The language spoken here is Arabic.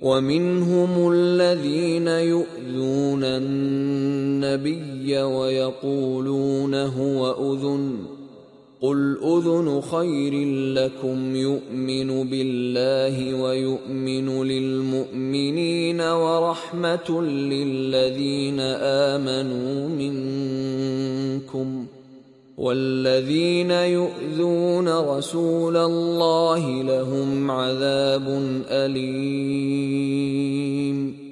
ومنهم الذين يؤذون النبي ويقولون هو أذن، قل أذن خير لكم يؤمن بالله ويؤمن للمؤمنين ورحمة للذين آمنوا منكم، والذين يؤذون رسول الله لهم عذاب أليم.